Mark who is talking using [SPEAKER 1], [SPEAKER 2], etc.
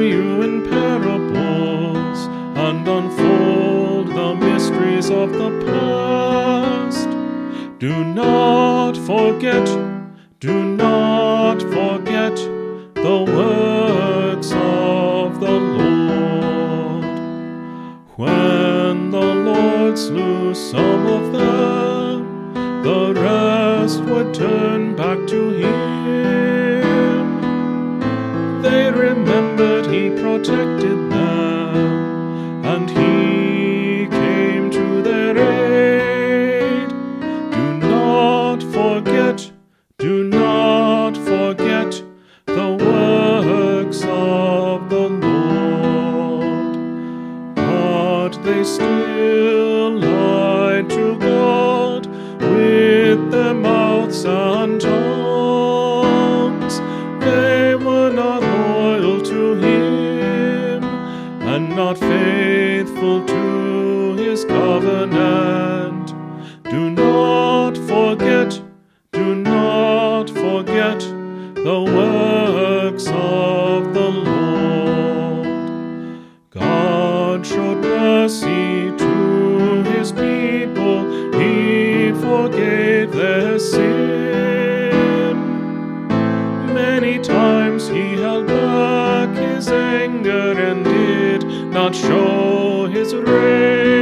[SPEAKER 1] you in parables and unfold the mysteries of the past. Do not forget the works of the Lord. When the Lord slew some of them, the rest would turn back to him. They remembered he protected them, and he came to their aid. Do not forget the works of the Lord. But they still lied to God with their mouths and tongues. They were not loyal to him and not faithful to his covenant. Do not forget the works of the Lord. God showed mercy to his people. He forgave their sin. Many times he held back his anger and did not show his rage.